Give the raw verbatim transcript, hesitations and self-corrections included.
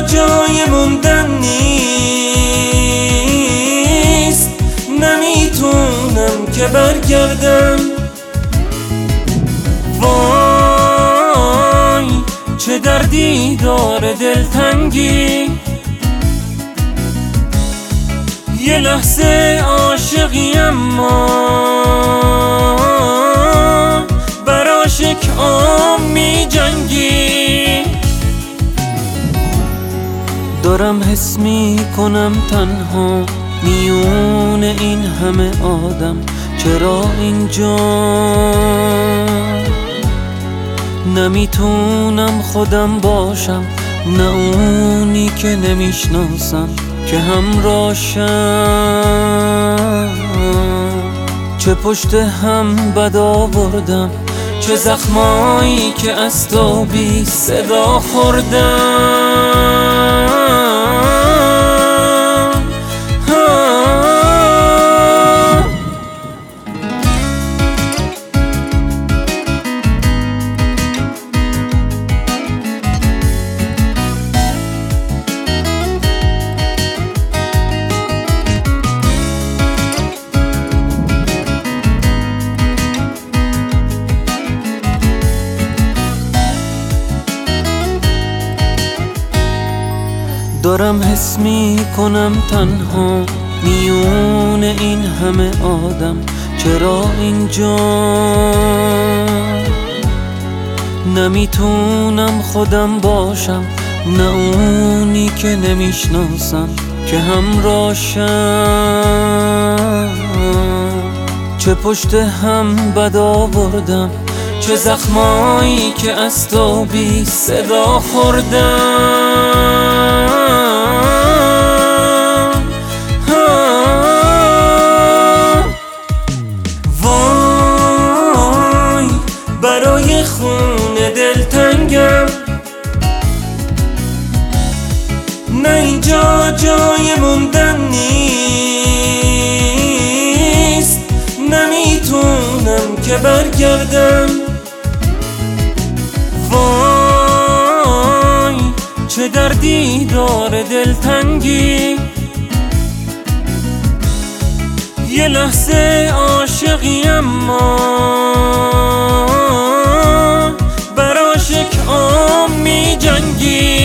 جای موندن نیست، نمیتونم که برگردم. وای چه دردی داره دلتنگی، یه لحظه عاشقی اما برا عاشق می جنگی. دارم حس می کنم تنها میون این همه آدم، چرا اینجا نمیتونم خودم باشم، نه اونی که نمیشناسم که همراشم. چه پشت هم بد آوردم، چه زخمایی که از تو بی صدا خوردم. دارم حس می کنم تنها میون این همه آدم، چرا اینجا نمیتونم خودم باشم، نه اونی که نمیشناسم که همراشم. چه پشت هم بد آوردم، چه زخمایی که از تو بی صدا خوردم. وای برای خون دلتنگم، نه اینجا جای موندن نیست، نمیتونم که برگردم. وای چه دردی داره دلتنگی، یه لحظه عاشقی اما برا عاشق می جنگی.